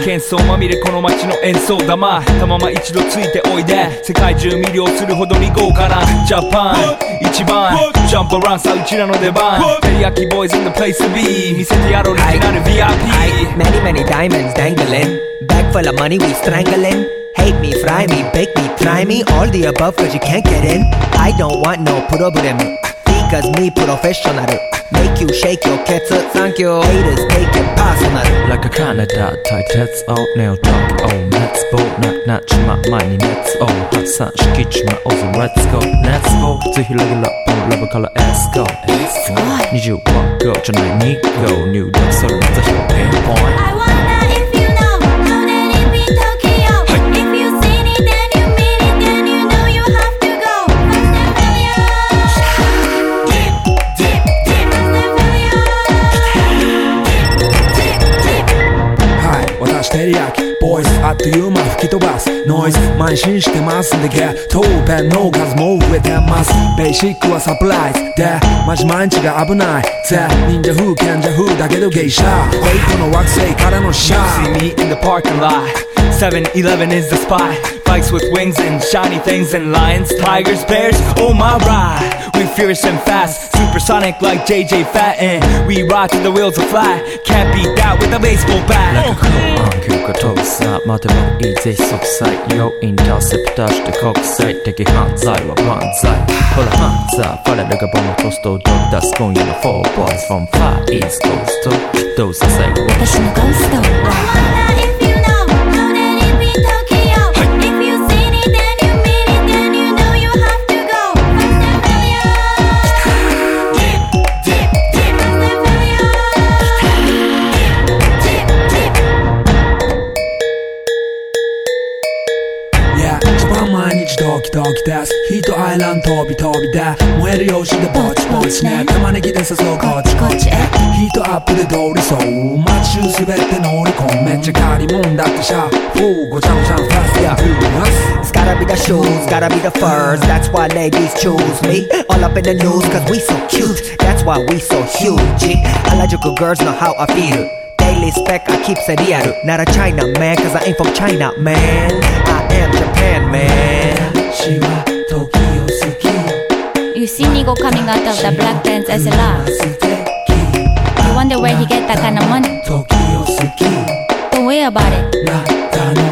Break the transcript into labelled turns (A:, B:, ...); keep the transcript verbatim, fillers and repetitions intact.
A: 喧騒まみれこの街の演奏玉たまま一度ついておいで世界中魅了するほどに豪華なジャパン一番ジャンプアランさうちらの出番テリヤキボーイズ in the place to be 見せてやろうリジナル ブイアイピー
B: Many many diamonds dangling Bag full of money we strangling Hate me, fry me, bake me, try me All the above cause you can't get in I don't want no problem Because me professional Make you shake your cats Thank you Haters take it personal
C: Like a Canada 大鉄をネオトークを熱望なくなっちまう前に熱を発散しきっちまおうぜ Let's go Let's go ぜひレギュラーラブから Let's goにじゅうはち号じゃないに号入力それまたひとピンポイント
D: I wonder if you know How that it be Tokyo If you seen it then you mean it Then you know you have to go First and failure Dip, dip, dip First and failure Dip, dip, dip
E: はい私テリヤキボイスあっという間吹き飛ばすノイズ慢心してますんでゲットペンの数も増えてますベーシックはサプライズでマジ毎日が危ないぜ忍者風賢者風だけど芸者フェイクの惑星からのシャー
A: See me in the parking lot seven eleven is the spot Bikes with wings and shiny things and lions, tigers, bears, oh my ride We fierce and fast, supersonic like J J Fatten We ride till the wheels are flat Can't beat that with a baseball bat
C: Like a cool on 急が飛ぶさ待てばいいぜ即歳よインターセプターして国際的犯罪は万歳ほらハンザーファレルがボムトストをドッ出す今夜の four boys from far east coast どうせ最後
F: 私のゴースト
D: I wonder if you know How that it be Tokyo If you seen it then you mean it Then you know you have to go First and failure Dip, dip, dip First and failure Dip, dip, dip
E: Yeah 一番毎日ドキドキですヒートアイランド飛び飛びで燃えるよしでぼちぼちね玉ねぎで誘うこっちこっちへヒートアップで通りそう街中滑って乗り込むめっちゃ借りもんだってシャーフーごちゃごちゃファストやフー
B: It's gotta be the shoes, gotta be the furs That's why ladies choose me All up in the news cause we so cute That's why we so huge Harajuku girls know how I feel Daily spec I keep it real Not a China man cause I ain't from China man I am Japan man
E: 私は時を好き
F: You see Nigo coming out of the black pants as a laugh
E: 素敵
F: You wonder where he get that kind of money
E: 時を好き
F: Don't worry about it
E: なったの